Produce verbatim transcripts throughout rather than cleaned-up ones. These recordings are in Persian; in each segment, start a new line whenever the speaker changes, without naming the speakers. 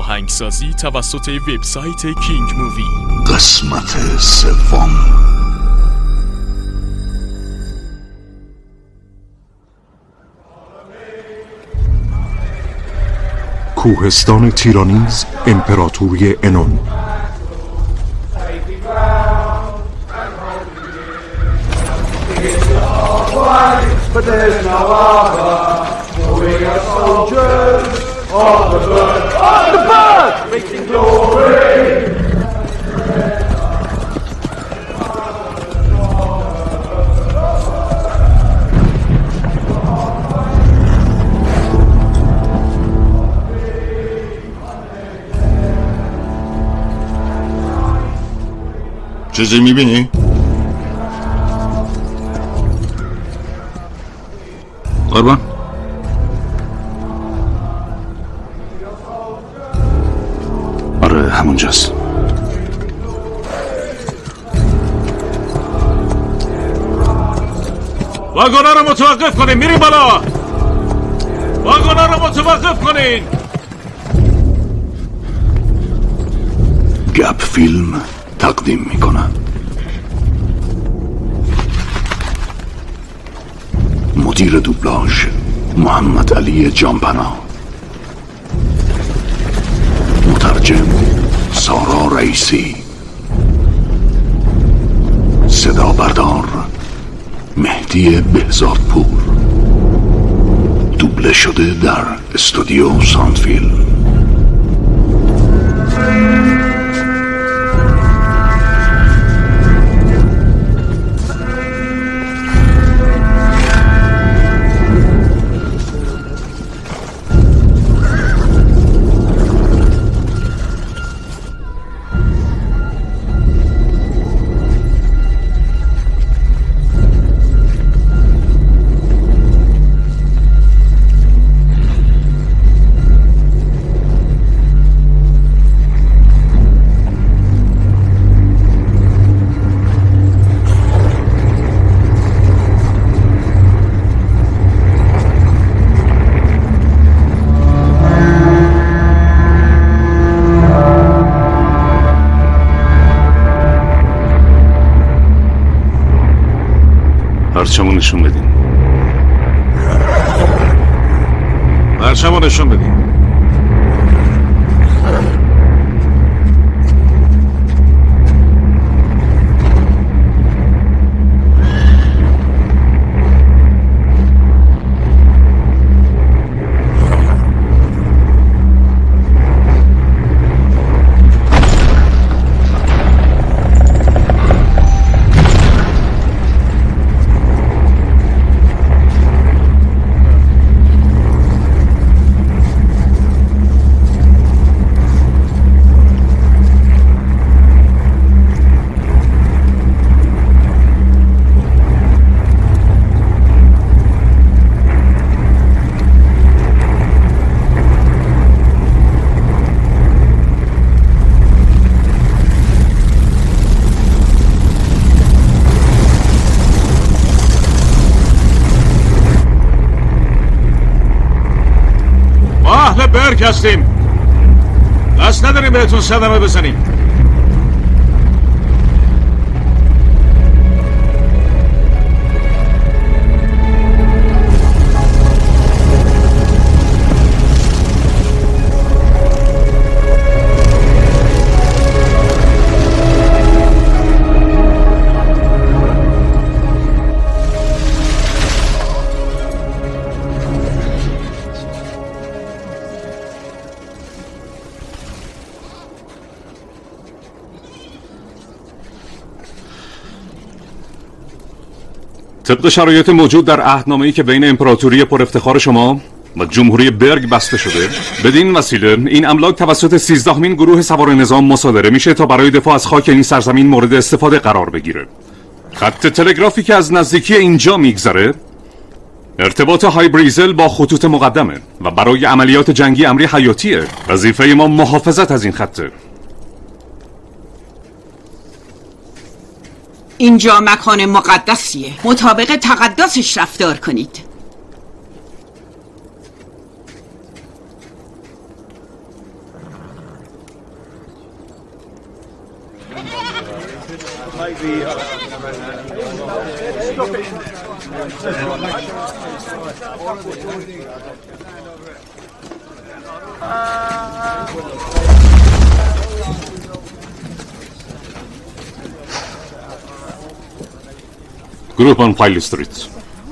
آهنگسازی توسط وبسایت کینگ مووی.
قسمت سوم. کوهستان تیرانیز، امپراتوری انون.
But there's no other, for we are soldiers of the bird, of the bird, making glory.
چیزی میبینی؟ قربان آره همونجاست.
واگونا رو متوقف کنین، میریم بالا. واگونا رو متوقف کنین.
گپ فیلم تقدیم میکنم. مدیر دوبلاژ محمد علی جانپنا، مترجم سارا رئیسی، صدا بردار مهدی بهزادپور، دوبله شده در استودیو ساندفیلم. پرچمو نشون بدین.
پرچمو نشون بدین. برگ هستیم، دست نداریم بهتون صدمه بزنیم.
طبق شرایط موجود در عهدنامه‌ای که بین امپراتوری پر افتخار شما و جمهوری برگ بسته شده، بدین وسیله این املاک توسط سیزدهمین گروه سوار نظام مصادره میشه تا برای دفاع از خاک این سرزمین مورد استفاده قرار بگیره. خط تلگرافی که از نزدیکی اینجا میگذره ارتباط های بریزل با خطوط مقدمه و برای عملیات جنگی امری حیاتیه. وظیفه ما محافظت از این خطه.
اینجا مکان مقدسیه، مطابق تقدسش رفتار کنید.
گروپان فایل استریت.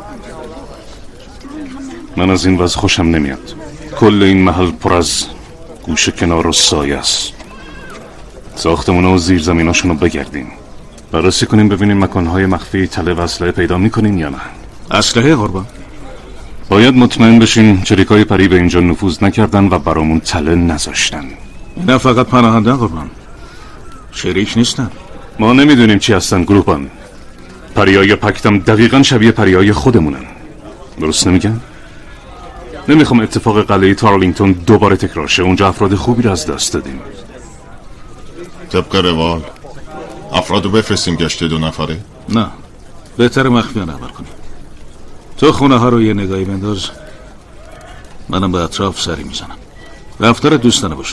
من از این وضع خوشم نمیاد. کل این محل پر از گوشه کنار و سایه است. ساختمونا و زیرزمیناشونو بگردیم، بررسی کنیم ببینیم مکانهای مخفی طلا و اسلحه پیدا میکنیم یا نه.
اسلحه قربان؟
باید مطمئن بشین چریکای پری به اینجا نفوذ نکردن و برامون طلا نذاشتن.
نه فقط پناهنده قربان، شریک نیستن.
ما نمیدونیم چی هستن گروپان. پریای پکتم دقیقا شبیه پریای خودمونن، درست نمیگم؟ نمیخوام اتفاق قلعه تارلینگتون دوباره تکرار شه. اونجا افراد خوبی رو از دست دادیم.
طبق روال افرادو بفرستیم گشت دو نفره؟
نه، بهتر مخفیانه عمل کنیم. تو خونه ها رو یه نگاهی بنداز، منم به اطراف سری میزنم. رفتار دوستانه باشه.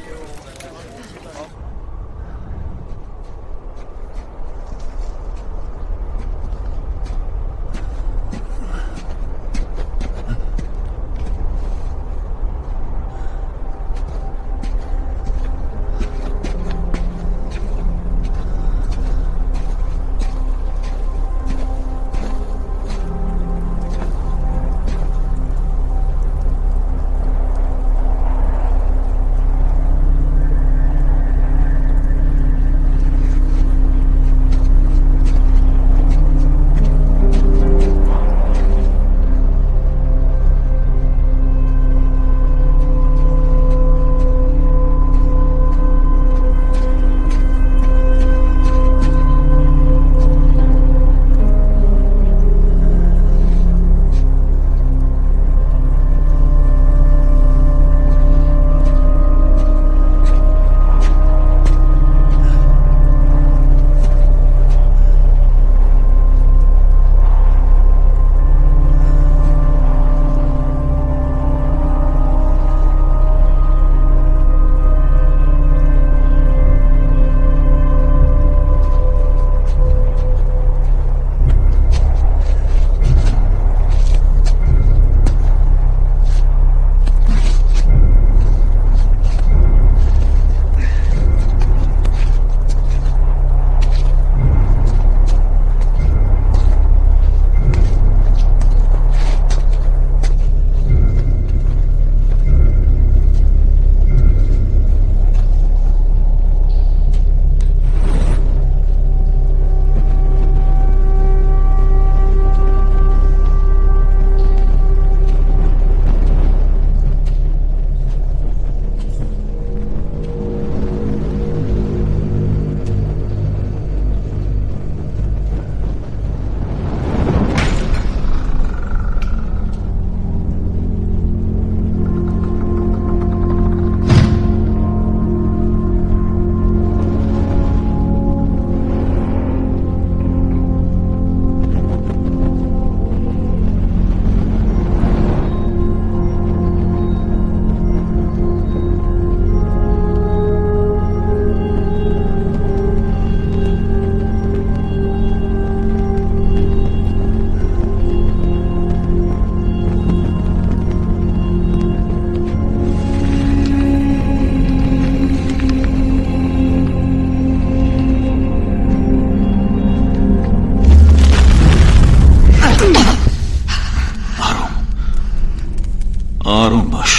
آروم باش.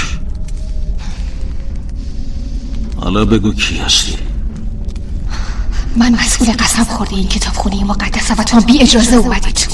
حالا بگو کی هستی؟
من مسئول قسم خورده این کتابخونه مقدسه و تو بی اجازه اومدی تو.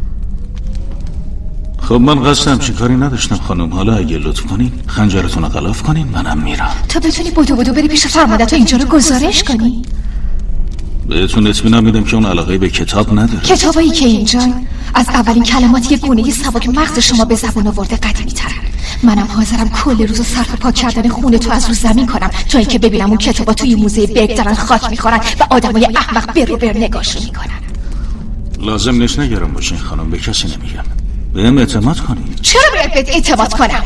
خب من قصدم چی کاری نداشتم خانم. حالا اگه لطف کنین خنجرتون رو غلاف کنین منم میرم.
تا بتونی بودو بودو بری پیش فرمانده اینجا رو گزارش کنی.
بهتون اطمینان میدم که اون علاقه به کتاب نداره.
کتابایی که اینجا از اولین کلماتی که گونه سبک مغز شما به زبان آورده قدیمی ترن. منم حاضرم کل روزو صرف پاک کردن خونه تو از رو زمین کنم تا اینکه ببینم اون کتابا توی موزه برگ دارن خاک میخورن و آدمای احمق بر رو بر نگاهشون میکنن.
لازم نیست نگران باشین خانم، به کسی نمیگم. بهم اعتماد کنین.
چرا باید بهت اعتماد کنم؟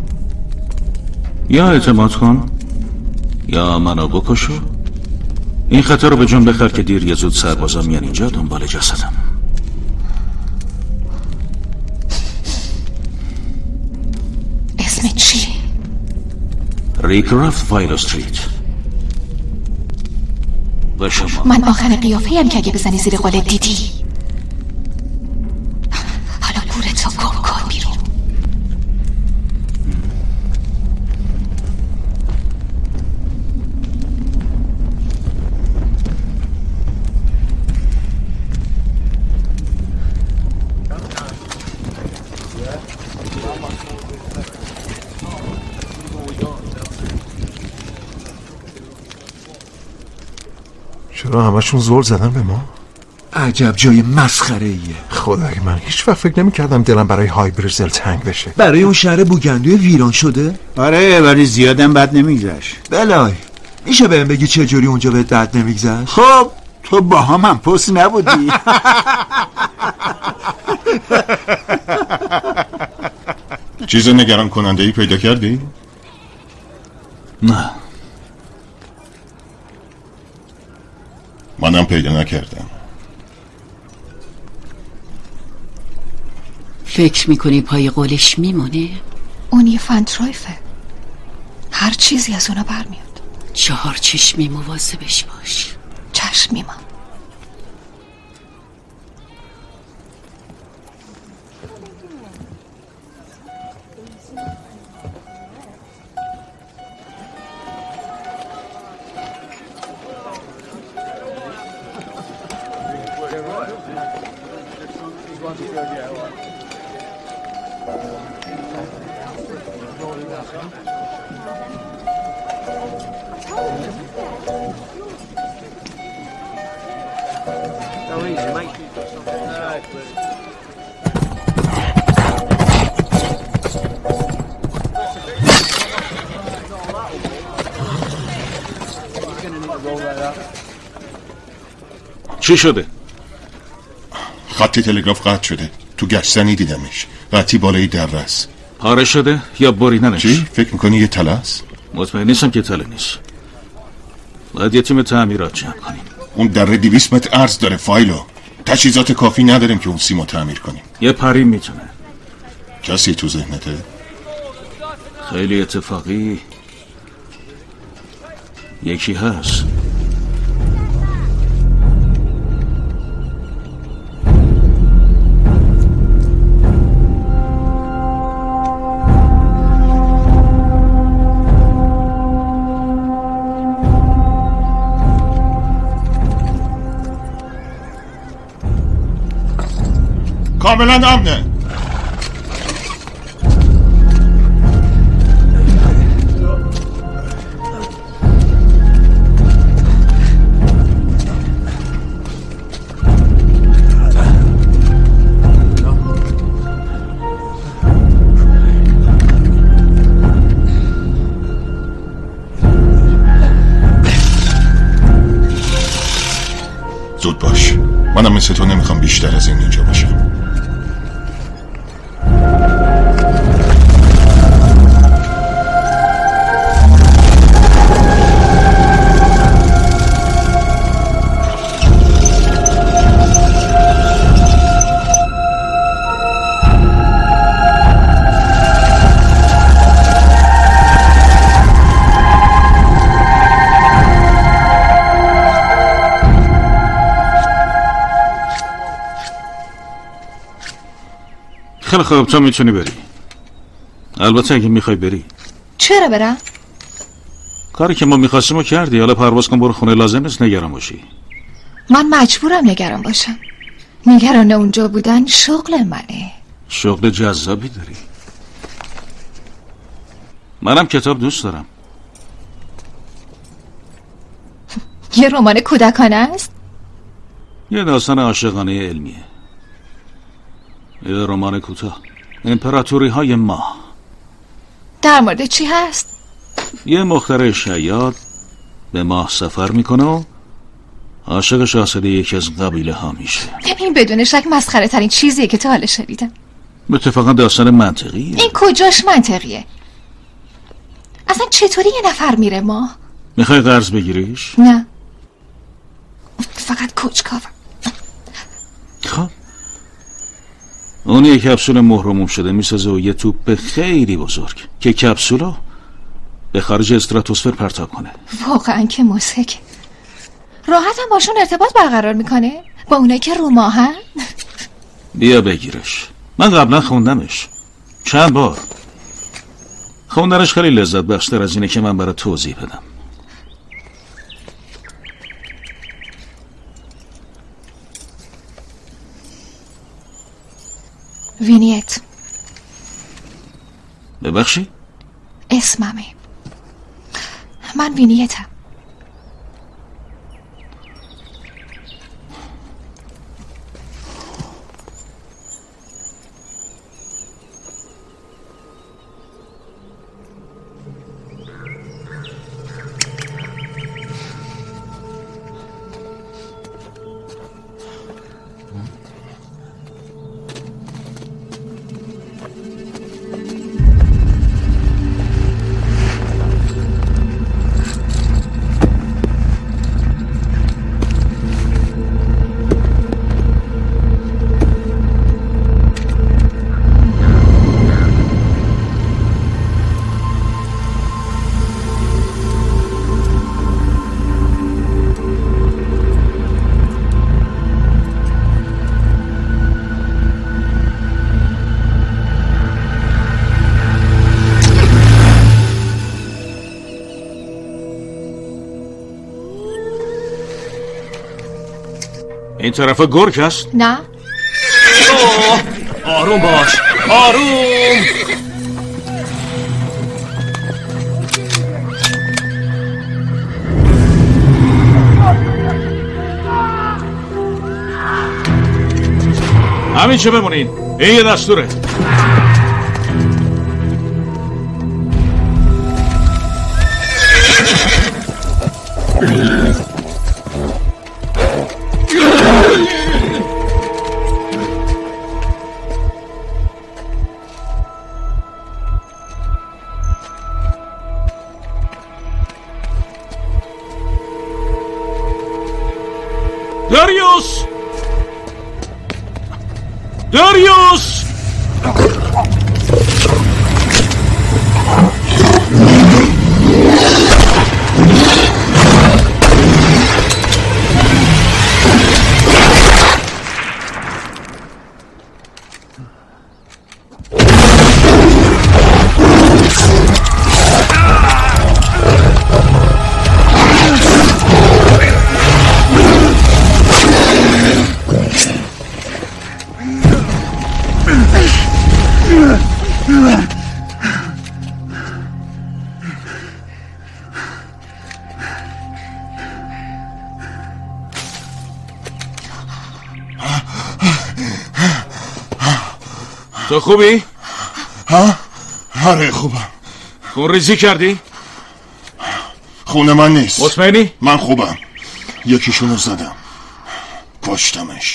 یا اعتماد کن یا منو بکشو این خطر رو به جون بخر که دیر یا زود سربازا میان اینجا دنبال جسدم.
اسمت چی؟
ریکرافت وایل استریت. و شما؟
من آخر قیافه هم که اگه بزنی زیر قول دیدی. حالا گورتو گم کن بیرون.
چرا همشون زور زدن به ما؟
عجب جای مسخره ایه.
خدای من هیچ وقت فکر نمی کردم دلم برای های برزل تنگ بشه.
برای اون شهر بوگندوی ویران شده؟
آره ولی زیادم بد نمیگذشت.
بلای میشه بهم بگی چجوری اونجا بهت بد نمیگذشت؟
خب تو با هم هم پست نبودی.
چیز نگران کننده ای پیدا کردی؟
نه
منم پیدا نکردم.
فکر میکنی پای قولش میمونه؟
اون یه فنترایفه، هر چیزی از اونا برمیاد.
چهار چشمی مواظبش باش.
چشم میمام.
چی شده؟
خط تلگراف قطع شده. تو گشتنی دیدمش. قطعی بالای دررس.
پاره شده یا بریدنش؟
چی؟ فکر میکنی یه تله است؟
مطمئن نیستم که تله نیست. باید یه تیم تعمیرات جمع کنیم.
اون دره دویست متر عرض داره فایلو. تجهیزات کافی نداریم که اون سیمو تعمیر کنیم.
یه پری میتونه.
کسی تو ذهنته؟
خیلی اتفاقی یکی هست.
کاملا امنه. زود باش. منم مثل تو نمیخوام بیشتر از این اینجا باشم.
خیلی خوب تو میتونی بری. البته اگه میخوای بری.
چرا برم؟
کاری که ما میخواستیم رو کردی. حالا پرواز کن برو خونه. لازم نیست نگران باشی.
من مجبورم نگران باشم. نگران اونجا بودن شغل منه.
شغل جذابی داری. منم کتاب دوست دارم.
یه رمان کودکانه است؟
یه داستان عاشقانه علمیه. یه رمان کوتاه. امپراتوری های ماه.
در مورد چی هست؟
یه مخترع شیاد به ماه سفر میکنه و عاشق شاهزاده یکی از قبیله ها میشه.
این بدون شک مسخره ترین چیزیه که تا حالا شنیدم.
اتفاقا داستان منطقیه.
این کجاش منطقیه؟ اصلا چطوری یه نفر میره ماه؟
میخوای قرض بگیریش؟
نه. کوچکاو.
خب اون یه کپسول مهرموم شده میسازه و یه توپ خیلی بزرگ که کپسولو به خارج استراتوسفر پرتاب کنه.
واقعا که مضحکه. راحت هم باشون ارتباط برقرار میکنه با اونایی که رو ماهن.
بیا بگیرش. من قبلا خوندمش چند بار. خوندنش خیلی لذت بخشتر از اینه که من برای توضیح بدم.
وینیت.
ببخشی؟
اسممه. من وینیتم.
این طرف گرگ هست؟
نه.
آروم باش، آروم.
همین چه بمونین. این یه دستوره. داریوس! داریوس! تو خوبی؟
ها؟ آره خوبم.
خون ریزی کردی؟
خون من نیست.
مطمئنی؟
من خوبم. یکیشونو زدم، کشتمش.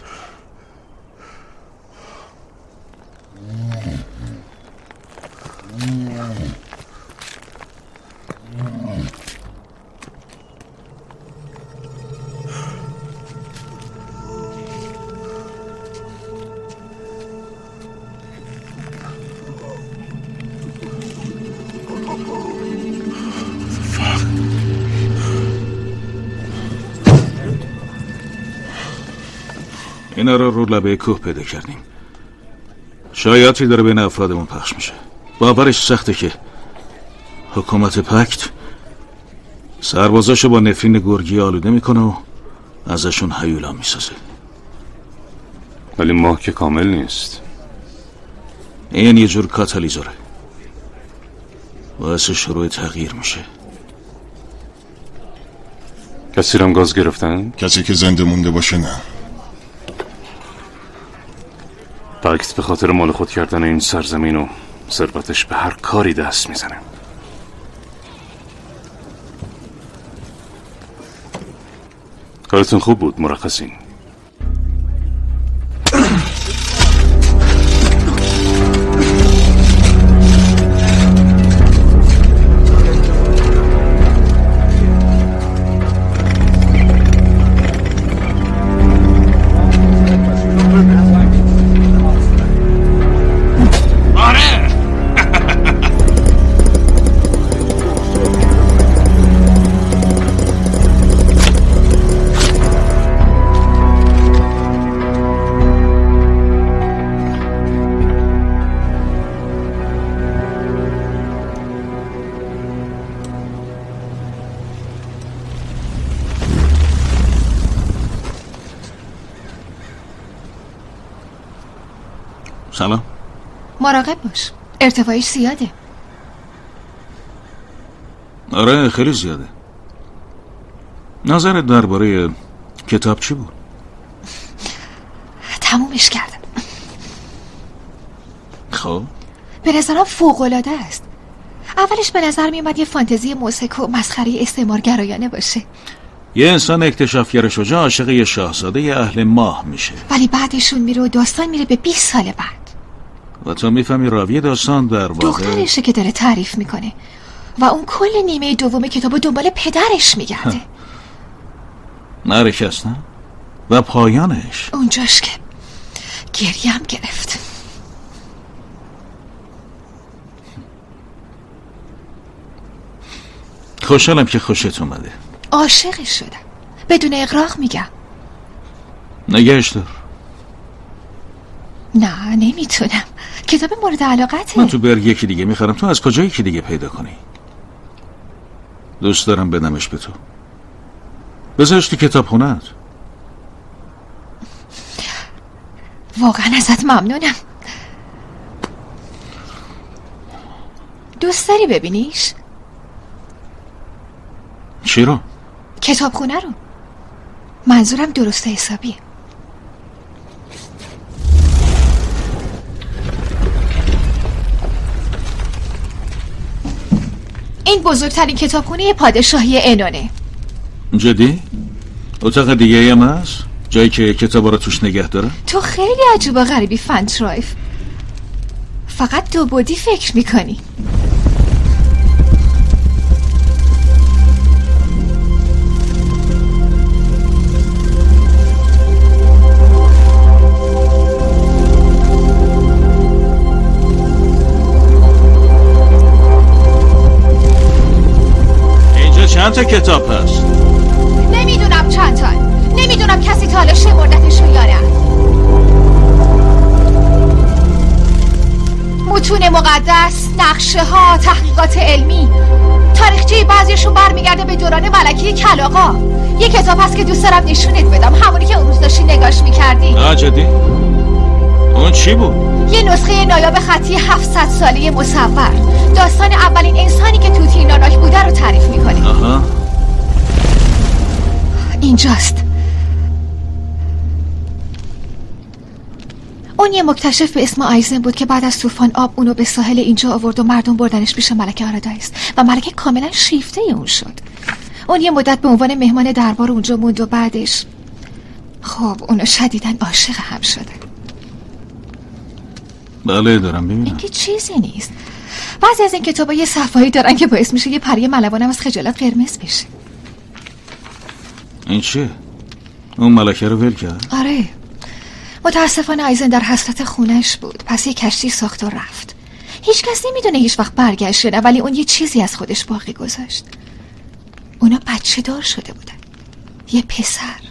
اینا رو رو لبه کوه پیدا کردیم. شایعاتی داره بین افرادمون پخش میشه. باورش سخته که حکومت پکت سربازاشو با نفرین گرگی آلوده میکنه و ازشون هیولا میسازه.
ولی ماه که کامل نیست.
این یه جور کاتالیزوره، باعث شروع تغییر میشه.
کسی رم گاز گرفتن؟
کسی که زنده مونده باشه نه.
پکت به خاطر مال خود کردن این سرزمین و ثروتش به هر کاری دست میزنه. کارتون خوب بود مرخصین.
سلام.
مراقب باش، ارتفاعش زیاده.
آره خیلی زیاده. نظرت درباره کتاب چی بود؟
تمومش کردم.
خب
به نظرم فوق‌العاده است. اولش به نظر میومد یه فانتزی موسیقی و مسخره استعمارگرایانه باشه،
یه انسان اکتشافگر شجاع عاشق یه شاهزاده یه اهل ماه میشه،
ولی بعدشون میره و داستان میره به بیست سال بعد
و تو میفهمی راوی داستان در واقع
دخترشه که داره تعریف میکنه و اون کل نیمه دوم کتابو دنبال پدرش میگرده.
نرکست نه؟ و پایانش
اونجاش که گریم گرفت.
خوشحالم که خوشت اومده.
عاشقش شدم بدون اغراق میگم.
نگهش دار.
نه نمیتونم، کتاب مورد علاقته.
من تو برگ یکی دیگه میخرم، تو از کجا یکی دیگه پیدا کنی؟ دوست دارم بدمش به تو، بذارش تو کتاب خونت.
واقعا ازت ممنونم. دوست داری ببینیش؟
چی رو؟
کتاب خونه رو. منظورم درست حسابیه. این بزرگترین کتابخونه پادشاهی انونه.
جدی؟ اتاق دیگه هم هست؟ جایی که کتابا رو توش نگه داره؟
تو خیلی عجیب و غریبی فنترایف، فقط دو بعدی فکر میکنی.
چند تا کتاب هست؟
نمیدونم چند تا، نمیدونم کسی تا حالا شمردتشو یا نه. متون مقدس، نقشه ها، تحقیقات علمی، تاریخچه بعضیشون برمیگرده به دوران ملکه کلاغا. یه کتاب هست که دوست دارم نشونت بدم، همونی که اون روز داشتی نگاش میکردی.
نه جدی؟ اون چی بود؟
یه نسخه نایاب خطی هفتصد ساله مصور، داستان اولین انسانی که تو تیناناک بوده رو تعریف میکنه.
آها.
اینجاست. اون یه مکتشف به اسم آیزن بود که بعد از طوفان آب اونو به ساحل اینجا آورد و مردم بردنش پیش ملکه آرادایس و ملکه کاملا شیفته اون شد. اون یه مدت به عنوان مهمان دربار اونجا موند و بعدش خب اونو شدیداً عاشق هم شده.
بله دارم ببینم.
این که چیزی نیست. بعضی از این کتابا یه صفحه‌ای دارن که باعث میشه یه پری ملوانم از خجالت قرمز بشه.
این چیه؟ اون ملکه رو ول کرد؟
آره. متاسفانه آیزن در حسرت خونش بود، پس یه کشتی ساخت و رفت. هیچ کس نمیدونه هیچ وقت برگشت نه، ولی اون یه چیزی از خودش باقی گذاشت. اونا بچه دار شده بودن. یه پسر.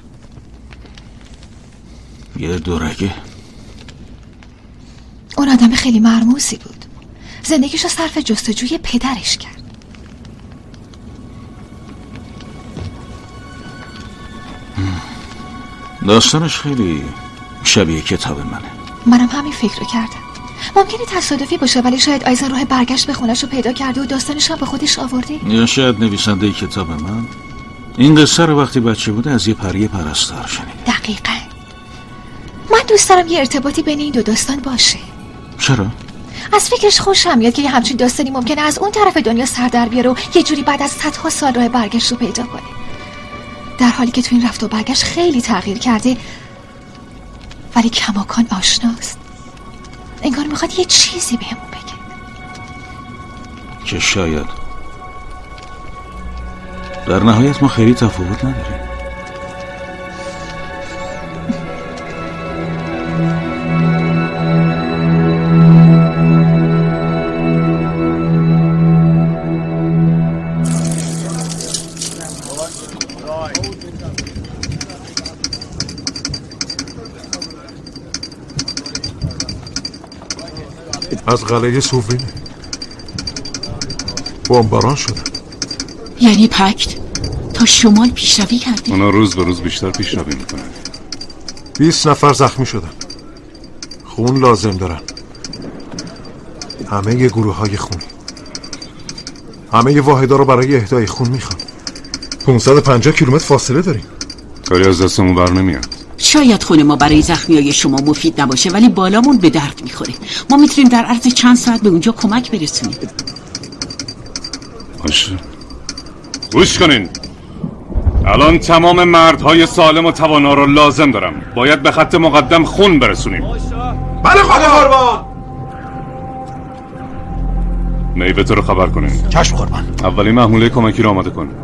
یه دورگه.
اون آدم خیلی مرموزی بود. زندگیشو صرف جستجوی پدرش کرد.
داستانش خیلی شبیه کتاب منه.
منم همین فکر رو کردم. ممکنه تصادفی باشه، ولی شاید آیزن راه برگشت به خونش رو پیدا کرده و داستانش هم به خودش آورده.
یا شاید نویسنده کتاب من این قصه رو وقتی بچه بوده از یه پری پرستار شنیده.
دقیقاً. من دوست دارم یه ارتباطی بین این دو داستان باشه.
چرا؟
از فکرش خوشم میاد که یه همچین داستانی ممکنه از اون طرف دنیا سر در بیاره و یه جوری بعد از صدها سال راه برگشت رو پیدا کنه، در حالی که تو این رفت و برگشت خیلی تغییر کرده ولی کماکان آشناست. انگار میخواد یه چیزی بهمون بگه
که شاید در نهایت ما خیلی تفاوت نداریم.
از قلعه سوفینه بمباران شدن.
یعنی پکت تا شمال پیشروی کرده؟
اونا روز به روز بیشتر پیشروی میکنن.
بیست نفر زخمی شدن، خون لازم دارن. همه ی گروه های خونی، همه ی واحدا رو برای اهدای خون میخوام. پانصد و پنجاه کیلومتر فاصله داریم.
کاری از دستمون بر نمیاد.
شاید خون ما برای زخمیای شما مفید نباشه، ولی بالامون به درد میخوره. ما میتونیم در عرض چند ساعت به اونجا کمک برسونیم.
باشه، گوش کنین. الان تمام مردهای سالم و توانا رو لازم دارم. باید به خط مقدم خون برسونیم.
بله خدا قربان.
میوه تو رو خبر کنین.
چشم قربان.
اولی محموله کمکی رو آماده کن.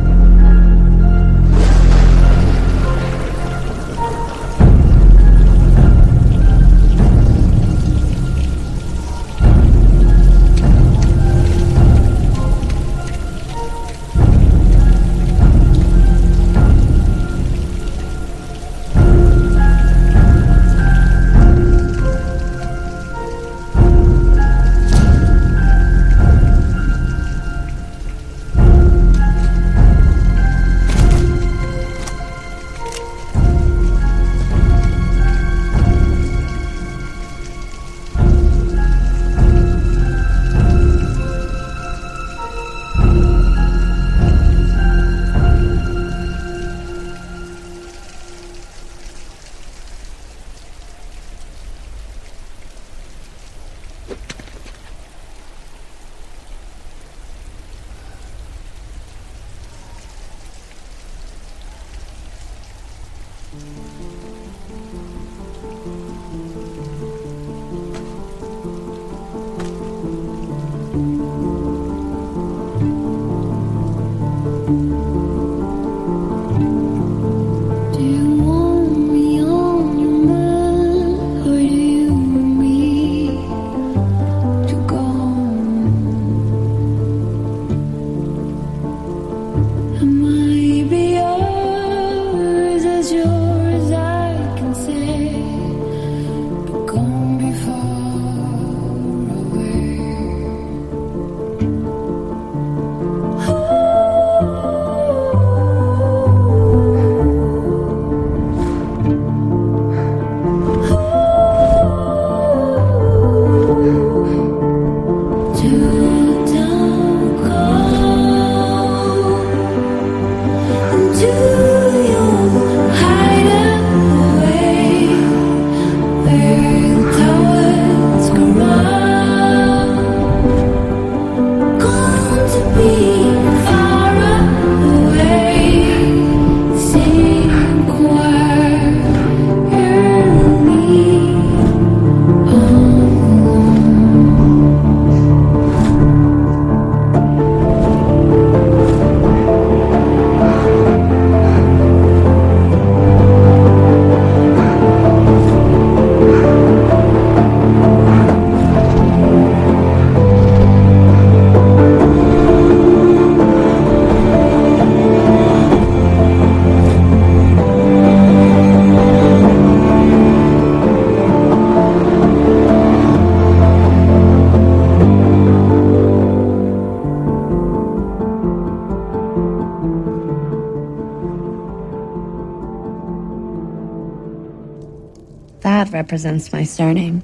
That represents my surname.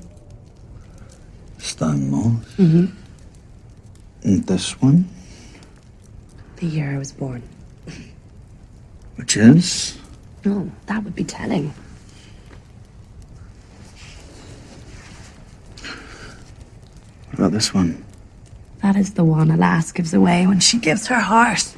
Stanmore?
Mm-hmm.
And this one?
The year I was born.
Which is?
No, that would be telling.
What about this one?
That is the one a lass gives away when she gives her heart.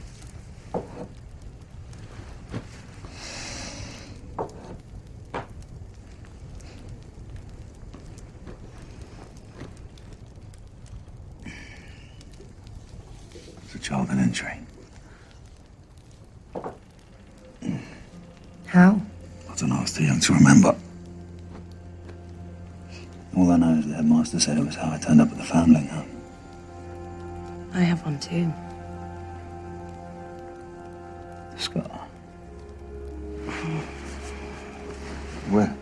It's a childhood injury.
How?
I don't know, I was too young to remember. All I know is the headmaster said it was how I turned up at the foundling home.
I have one too.
Scar. Where?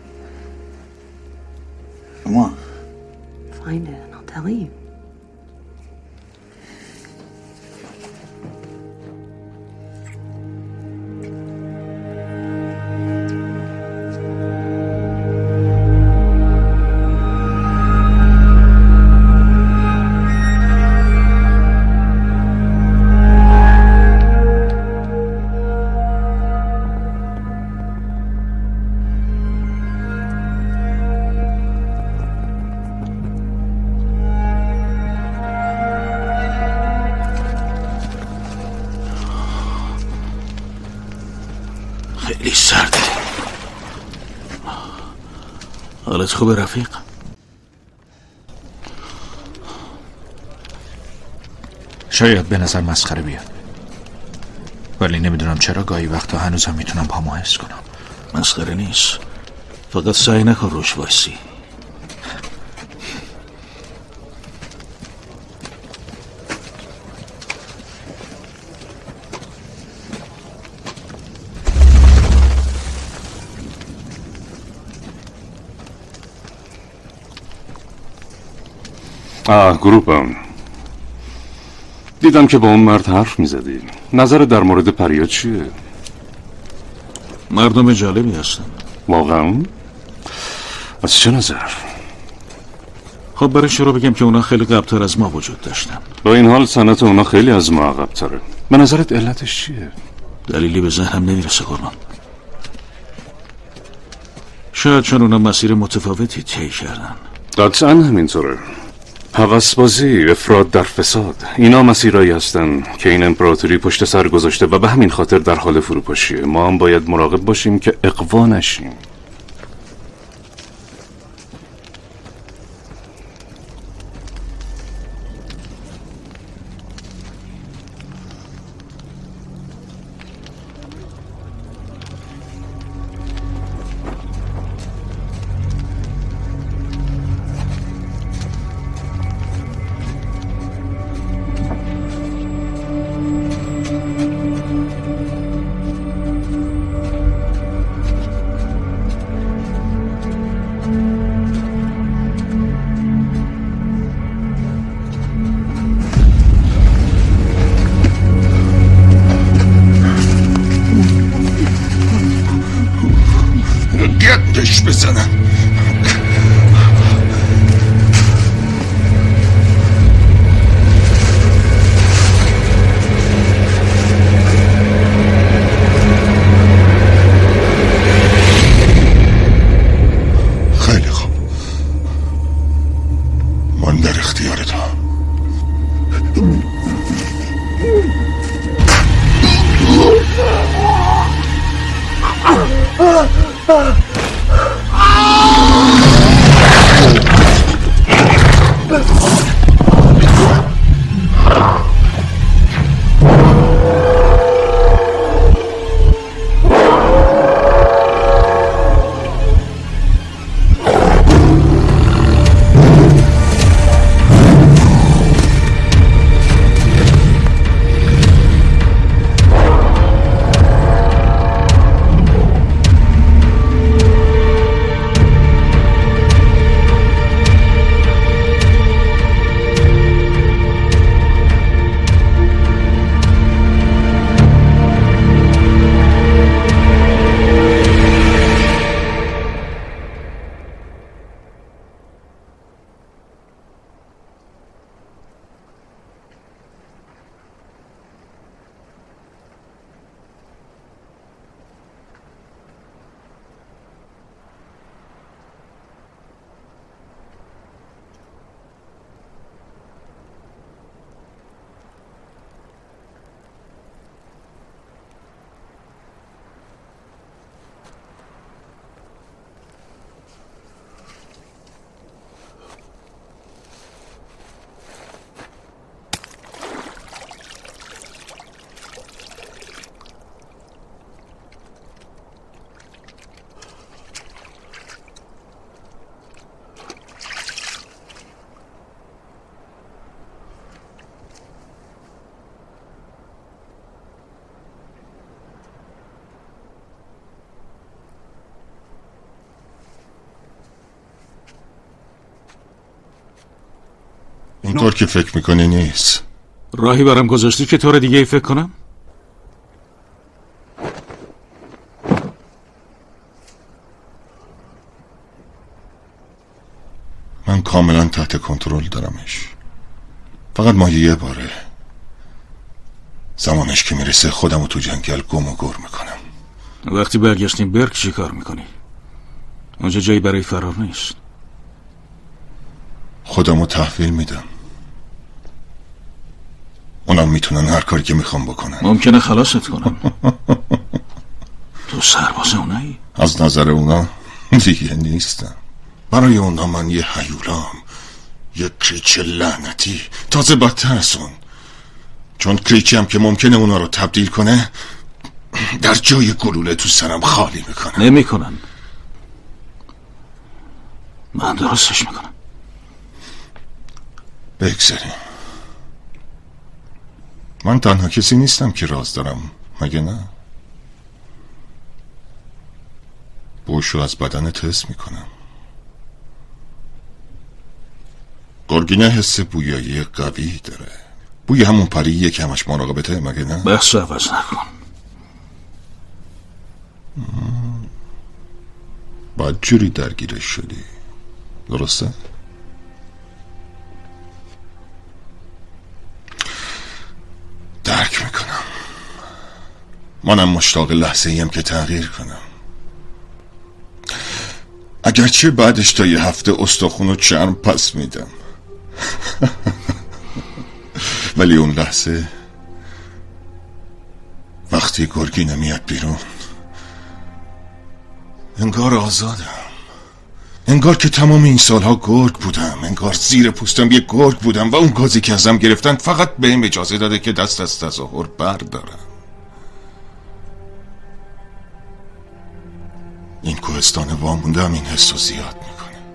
And what?
Find it and I'll tell you.
خیلی سرده. حالت خوبه رفیق؟
شاید به نظر مسخره بیاد، ولی نمیدونم چرا گاهی وقتا هنوزم میتونم پامو حس کنم.
مسخره نیست، فقط سعی نکن روش وایسی.
آه گروپم، دیدم که با اون مرد حرف میزدی. نظر در مورد پریا چیه؟
مردم جالبی هستن.
واقعا؟ از چه نظر؟
خب برای شروع بگم که اونا خیلی قبل‌تر از ما وجود داشتن.
با این حال صنعت اونا خیلی از ما عقب‌تره. به نظرت علتش چیه؟
دلیلی به ذهنم نمیرسه قربان. شاید چون اونا مسیر متفاوتی طی کردن.
قطعاً همینطوره. هوسبازی، افراط در فساد، اینا مسیرایی هستن که این امپراتوری پشت سر گذاشته و به همین خاطر در حال فروپاشیه. ما هم باید مراقب باشیم که اغوا نشیم.
گندش بزنم. خیلی خوب، من در اختیارت هم. اینطور که فکر میکنی نیست.
راهی برام گذاشتی که طور دیگه ای فکر کنم؟
من کاملا تحت کنترل دارمش. فقط ما یه باره زمانش که میرسه خودمو تو جنگل گم و گر میکنم.
وقتی برگشتیم برگ چی کار میکنی؟ اونجا جایی برای فرار نیست.
خودمو تحویل میدم. اونا میتونن هر کاری که میخوام بکنن.
ممکنه خلاصت کنم. تو سرباز اونایی؟
از نظر اونا دیگه نیستم. برای اونا من یه هیولام، یه کریچ لعنتی، تازه بدتر از اون. چون کریچی هم که ممکنه اونا رو تبدیل کنه در جای گلوله تو سرم خالی میکنن.
نمیکنن. من درستش میکنم.
بگذاریم. من تنها کسی نیستم که راز دارم، مگه نه؟ بوشو از بدن تست میکنم. گرگینه حس بویایی قوی داره. بوی همون پریه که همش مراقبته، مگه نه؟
بحث عوض نکن.
باید جوری درگیرش شدی، درسته؟ درک میکنم. منم مشتاق لحظه ایم که تغییر کنم. اگرچه بعدش تا یه هفته استخون و چرم پس میدم. ولی اون لحظه وقتی گرگینه میاد بیرون انگار آزادم. انگار که تمام این سالها گرگ بودم. انگار زیر پوستم یه گرگ بودم و اون گازی که ازم گرفتن فقط بهم اجازه داده که دست از تظاهر بردارم. این کوهستان وامونده هم این حس رو زیاد میکنه.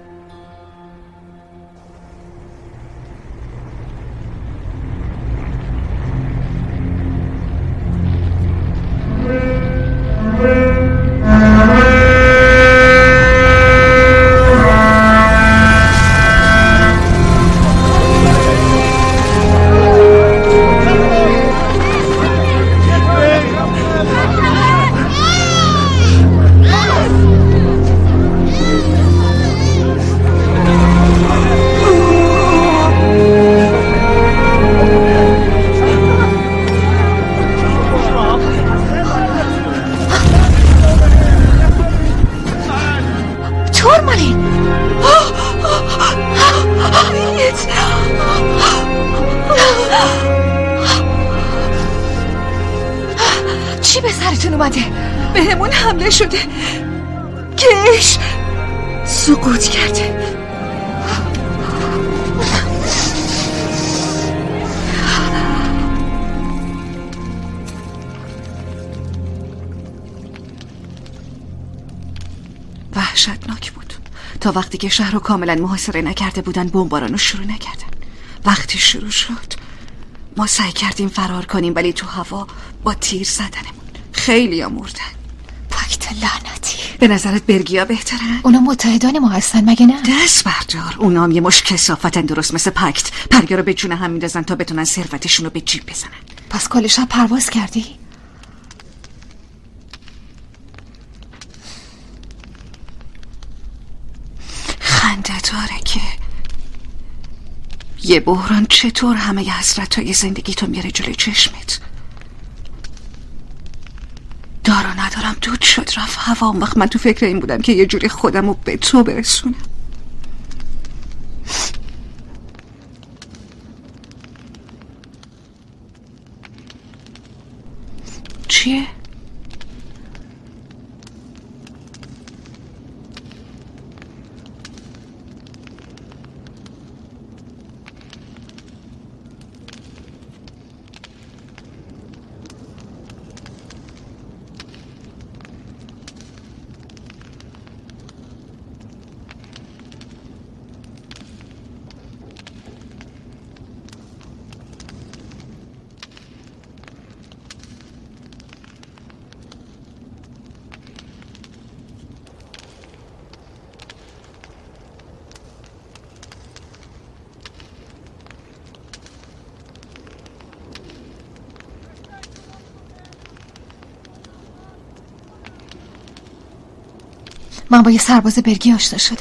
چی به سرتون اومده؟ بهمون حمله شده. کش سقوط کرده.
وحشتناک بود. تا وقتی که شهر رو کاملا محاصره نکرده بودن بمباران رو شروع نکردن. وقتی شروع شد ما سعی کردیم فرار کنیم ولی تو هوا با تیر زدنمون خیلی ها مردن.
پاکت لعنتی.
به نظرت برگیا بهترن؟
اونا متحدان ما هستن مگه نه؟
دست بردار. اونا هم یه مش کثافتن درست مثل پاکت. پرگیا رو به جون هم میندازن تا بتونن ثروتشون رو به جیب بزنن.
پس کل شب پرواز کردی؟
خنده داره که یه بحران چطور همه ی حسرت‌های زندگی تو میاره جلوی چشمت. دارا ندارم دود شد رفت هوا. اون وقت من تو فکر این بودم که یه جوری خودم رو به تو برسونم. چیه؟
من با یه سرباز برگی آشنا شدم.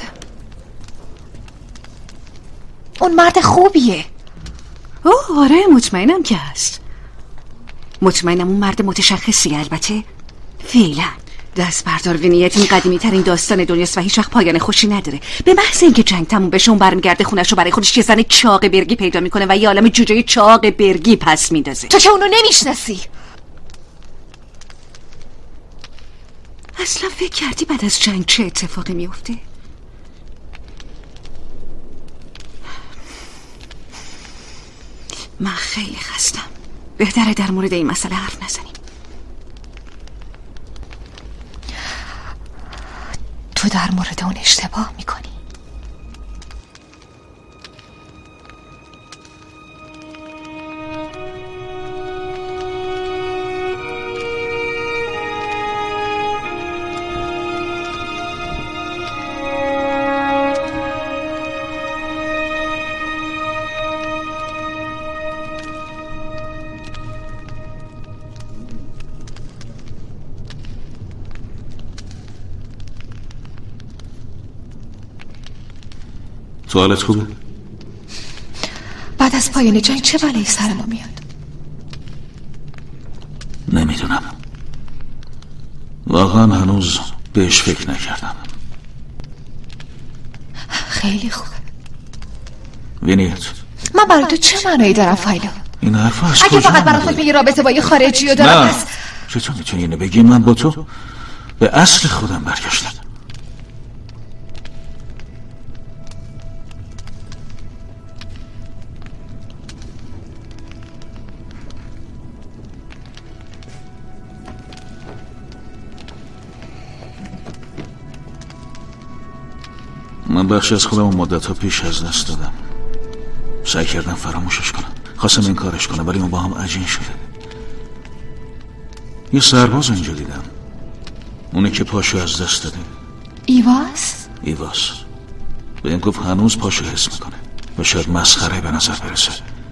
اون مرد خوبیه.
اوه آره مطمئنم که هست. مطمئنم اون مرد متشخصیه. البته فعلا دست بردار وینیت این قدیمی ترین داستان دنیاست و هیچ وقت پایان خوشی نداره. به محض اینکه جنگ تموم بشه اون برمیگرده خونش رو برای خودش یه زن چاق برگی پیدا میکنه و یه عالم جوجه چاق برگی پس میندازه.
تو که اونو نمیشناسی.
اصلا فکر کردی بعد از جنگ چه اتفاقی میفته؟ من خیلی خستم. بهتره در مورد این مسئله حرف نزنیم.
تو در مورد اون اشتباه میکنی.
تو حالت خوبه؟
بعد از پایان جنگ چه بلایی سر ما میاد؟
نمیدونم. واقعا هنوز بهش فکر نکردم.
خیلی خوب.
وینیت،
من برای تو چه معنایی دارم فایلو؟
این حرف از
اگه
کجا
فقط برای خود یه رابطه با یه خارجی رو دارم
نه.
پس
چطور میتونی اینو بگی؟ من با تو به اصل خودم برگشتم. من بخشی از خودم مدت ها پیش از دست دادم. سعی کردم فراموشش کنم. خواستم این کارش کنم ولی اون با هم عجین شده. یه سرباز اینجا دیدم، اونه که پاشو از دست داده.
ایواس؟
ایواس به این گفت هنوز پاشو حس میکنه و شاید مسخره به نظر برسه،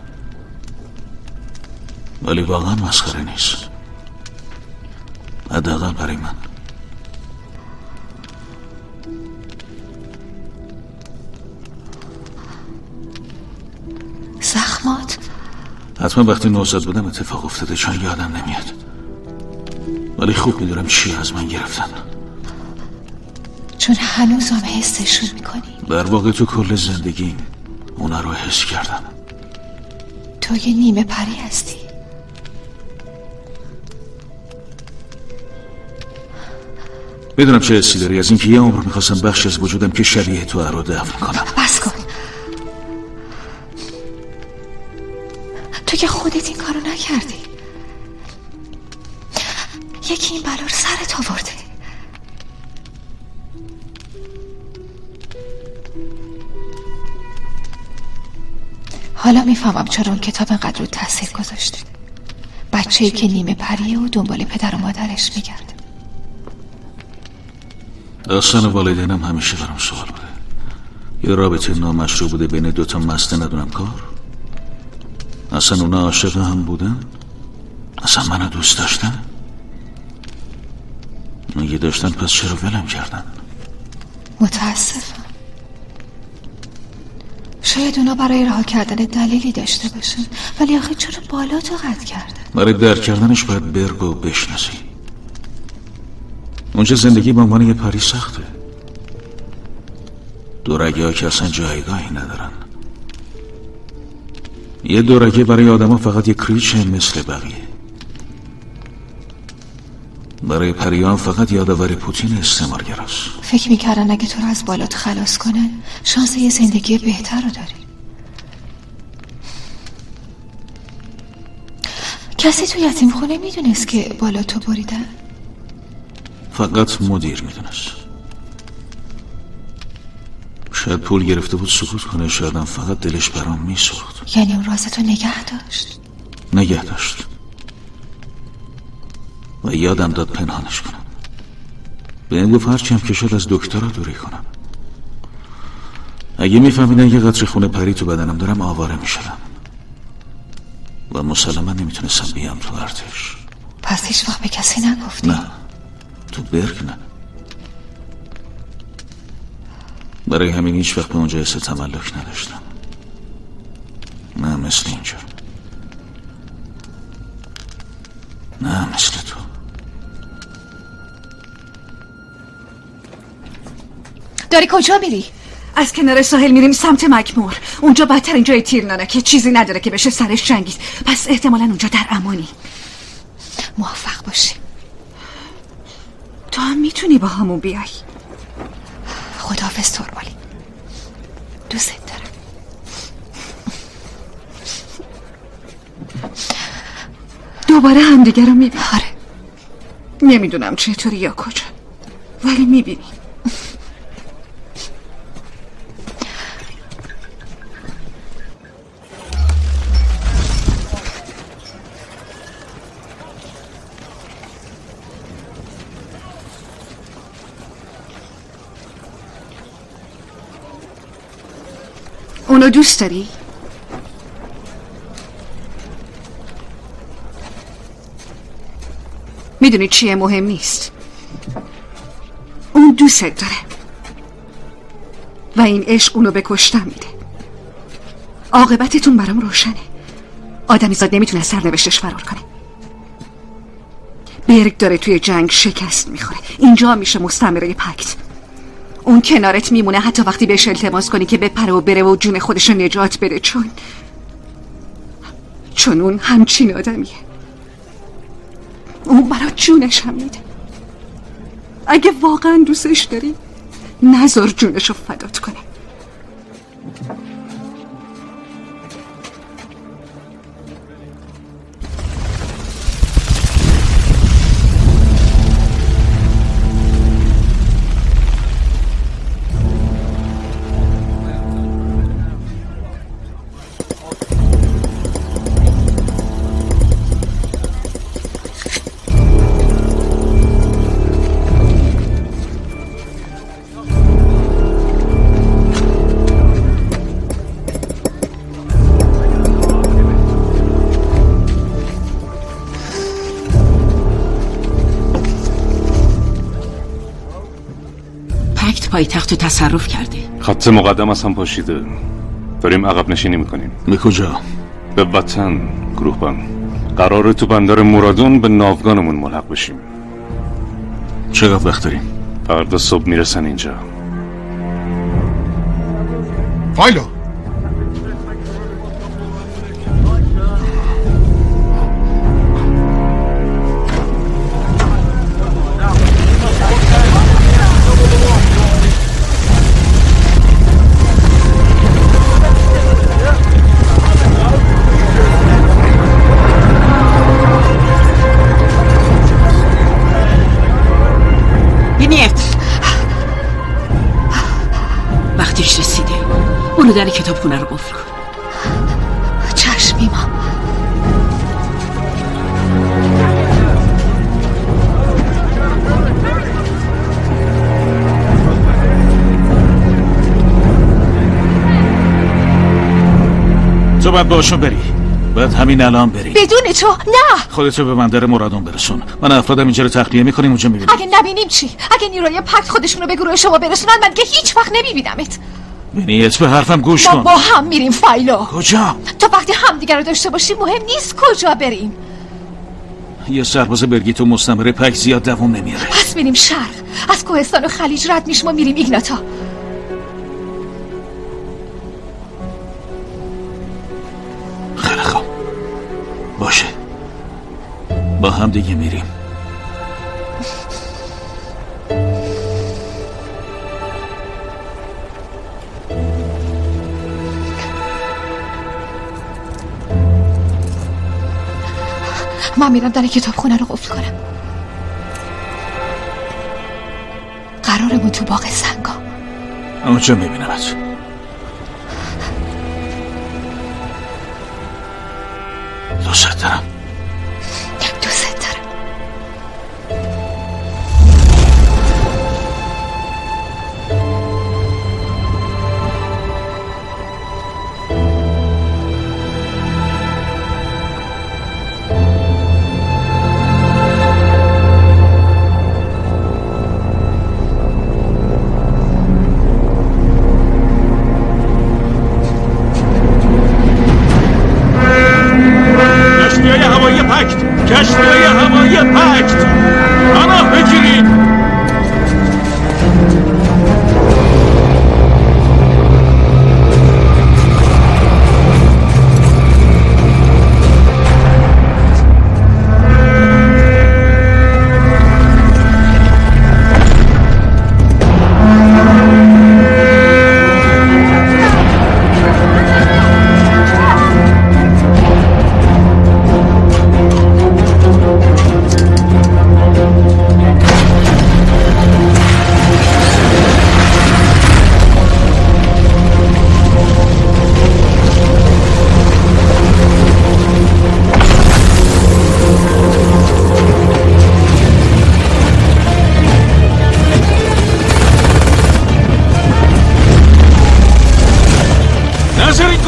ولی واقعا مسخره نیست، حداقل برای من.
زخمات؟
حتما وقتی نوزاد بودم اتفاق افتاده، چون یادم نمیاد، ولی خوب میدونم چی از من گرفتن.
چون هنوزم حسشون میکنی.
در واقع تو کل زندگیم اونا رو حس کردم.
تو یه نیمه پری هستی.
بدونم چه حسی داری از اینکه یه عمر میخواستم بخش از وجودم که شبیه تو رو دفن کنم.
بس کن. تو که خودت این کارو نکردی. یکی این بلا رو سرت آورده. حالا میفهمم چرا اون کتاب انقدر رو تاثیر گذاشته. بچه‌ای که نیمه پریه و دنبال پدر و مادرش میگرده.
داستان والدینم همیشه برام سوال بوده. یه رابطه نامشروع بوده بین دوتا مسته ندونم کار. اصلا اونا عاشق هم بودن؟ اصلا منو دوست داشتن؟ اگه داشتن پس چرا ولم کردن؟
متاسفم. شاید اونا برای رها کردن دلیلی داشته باشن، ولی آخه چرا بالا تو قطع کردن؟
برای درک کردنش باید برگو بشناسی. اونجا زندگی به عنوان یه پری سخته. دورگه ها که اصلا جایگاهی ندارن. یه دورگه برای آدم ها فقط یه کریچه مثل بقیه. برای پریان فقط یادآور پوتین استعمارگراست.
فکر میکردن اگه تو رو از بالات خلاص کنن شانس یه زندگی بهتر رو داری. کسی تو یتیم خونه میدونست که بالا تو بریدن؟
فقط مدیر میدونست. شاید پول گرفته بود سکوت کنه، شاید هم فقط دلش برام میسوخت.
یعنی اون رازتو نگه داشت؟
نگه داشت و یادم داد پنهانش کنم. به این گفت هرچی هم که شد از دکترها دوری کنم. اگه میفهمیدن یه قطره خونه پری تو بدنم دارم آواره میشدم و مسلما نمیتونستم بیام تو ارتش.
پس هیچ وقت به کسی نگفتی؟
نه، تو برگ نه. برای همین هیچ وقت به اونجا حس تملک نداشتم. نه مثل اینجا، نه مثل تو.
داری کجا میری؟
از کنار ساحل میریم سمت مکمور. اونجا بدترین جای تیرنانه چیزی نداره که بشه سرش جنگید، پس احتمالا اونجا در امانی.
موفق باشی.
تو هم هم میتونی با همون بیای.
خداحافظ تورمالی، دوست دارم.
دوباره همدیگه رو میبینی؟
آره.
نمیدونم چطوری یا کجا، ولی میبینی. اونو دوست داری؟ میدونی چیه؟ مهم نیست. اون دوست داره و این عشق اونو به کشتن میده. عاقبتتون برام روشنه. آدمی زاد نمیتونه سرنوشتش فرار کنه. برگ داره توی جنگ شکست میخوره. اینجا میشه مستعمره پکت. اون کنارت میمونه حتی وقتی بهش التماس کنی که بپره و بره و جون خودش رو نجات بده، چون چون اون همچین آدمیه. اون برای جونش هم میده. اگه واقعا دوستش داری نذار جونش رو فدات کنه.
پایتخت رو تصرف کرده.
خط مقدم از هم پاشیده. داریم عقب نشینی میکنیم.
به کجا؟
به وطن. گروهبان قراره تو بندر مرادون به ناوگانمون ملحق بشیم.
چقدر وقت داریم؟
فردا صبح میرسن اینجا.
فایلو
وقتش رسیده. برو در کتابخونه رو قفل کن.
چشم ایما.
تو باید باشون بری. باید همین الان بری.
بدون تو نه.
خودتو به بندر مرادون برسون. من افرادم اینجا رو تخلیه میکنیم، اونجا میبینیم.
اگه نبینیم چی؟ اگه نیروی پکت خودشونو به گروه شما برسونن من که هیچ وقت نمیبینمت.
بینیت به حرفم گوش کن.
ما با هم میریم فایلو.
کجا؟
تا وقتی همدیگر رو داشته باشیم مهم نیست کجا بریم.
یه سرباز برگی تو مستعمره پک زیاد دوام نمیاره.
پس میریم شرق. از کوهستان و خلیج رد میشیم و میریم ایگناتا.
خیلی خوب. باشه. با هم دیگه میریم.
من میرم در کتابخونه رو قفل کنم. قرارمون تو باغ سنگا.
اونجا میبینمت. دوست دارم.
دوست دارم.
اشتیای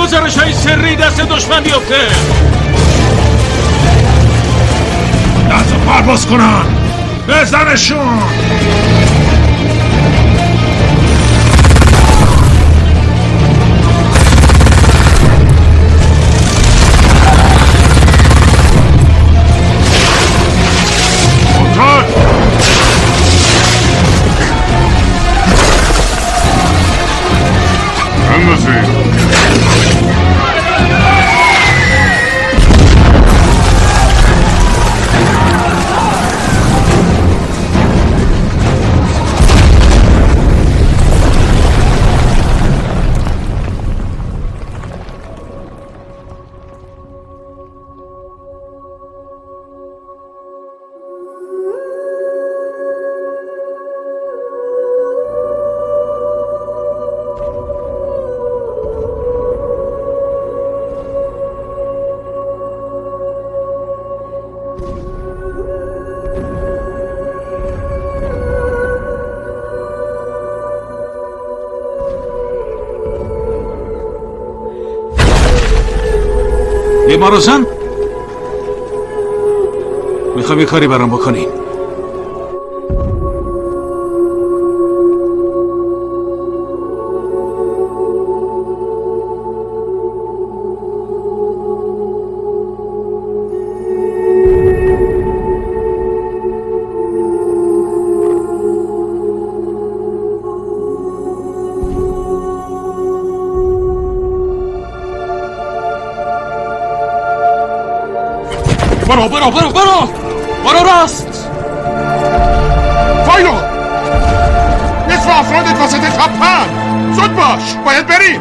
گزارش های سری دست دشمن بیفته.
لحظه پرواز کنن، بزنشون.
ما رو زن میخوام یه کاری برام بکنین.
برو برو برو برو برو راست.
فایلو نصف افرادت وسط خپن. زود باش، باید بریم.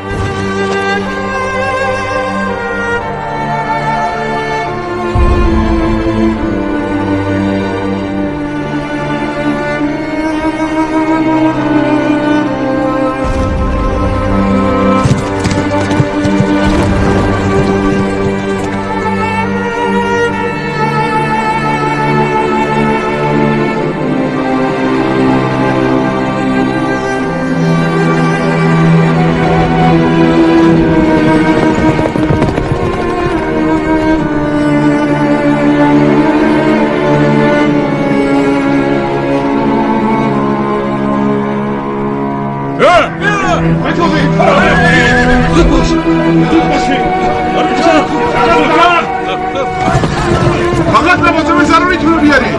فقط لوازم ضروریتون رو بیارید.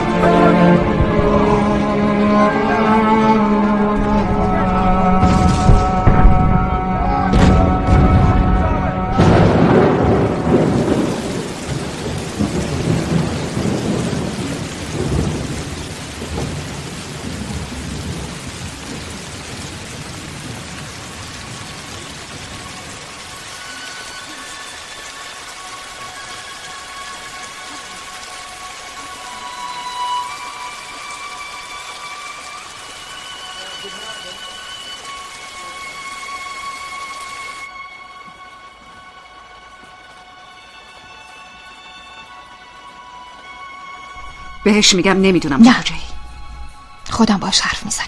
بهش میگم نمیدونم
نه.
کجایی.
خودم باش حرف میزنم.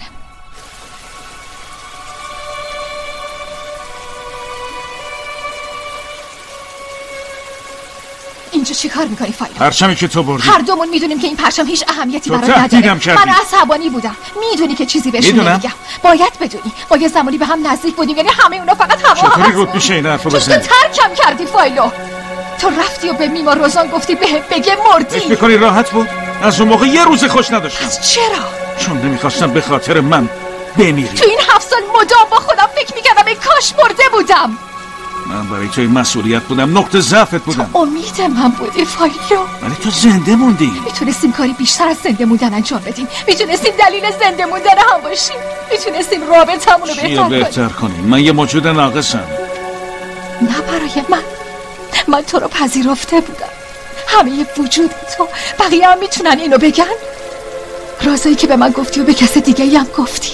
اینجا چی کار میکنی فایلو؟
پرچمی که تو بردی.
هر دومون میدونیم که این پرچم هیچ اهمیتی
تو
برای نداره.
تهدیدم کردی.
من عصبانی بودم. میدونی که چیزی بهشون
میدونم.
نمیگم. باید بدونی ما یه زمانی به هم نزدیک بودیم، یعنی همه اونا فقط هوا
چطوری
هست.
رود میشه این حرفو
تو
بزنی؟
ترکم کردی فایلو. تو رفتی و به میما روزان گفتی بهم بگه مردی.
فکر میکنی راحت بود؟ از اون موقع یه روز خوش نداشتم.
چرا؟
چون نمیخواستم به خاطر من بمیری.
تو این هفت سال مدام با خودم فکر میکردم ای کاش مرده بودم.
من برای توی مسئولیت بودم، نقطه ضعفت بودم.
امید من بودی فایلو.
ولی تو زنده موندی.
میتونستیم کاری بیشتر از زنده موندن انجام بدیم. میتونستیم دلیل زنده موندن هم باشیم. میتونستیم رابطمون رو
چی رو
بهتر
بهتر کنیم؟ من یه موجود ناقصم.
نه برای من. من تو رو پذیرفته بودم. همه وجود تو. بقیه هم میتونن اینو بگن. رازایی که به من گفتی و به کس دیگه هم گفتی.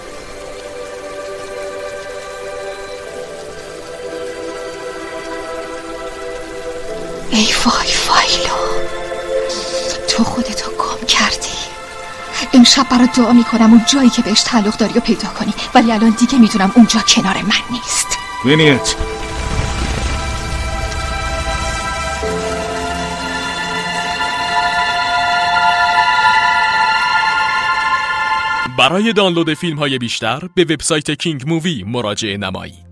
ای وای فایلو، تو خودتو گم کردی. این شب برات دعا میکنم اون جایی که بهش تعلق داری و پیدا کنی، ولی الان دیگه میدونم اونجا کنار من نیست.
وینیت
برای دانلود فیلم های بیشتر به وبسایت کینگ مووی مراجعه نمایید.